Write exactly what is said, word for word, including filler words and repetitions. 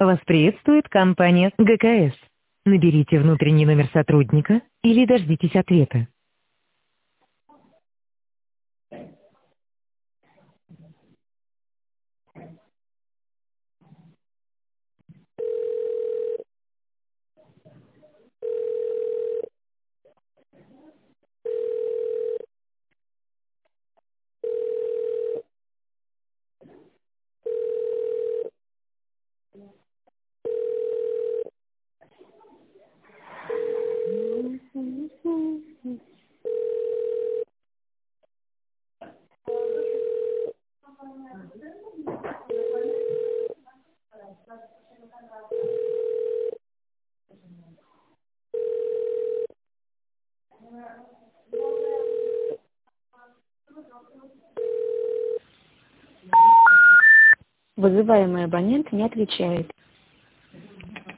Вас приветствует компания ГКС. Наберите внутренний номер сотрудника или дождитесь ответа. Вызываемый абонент не отвечает.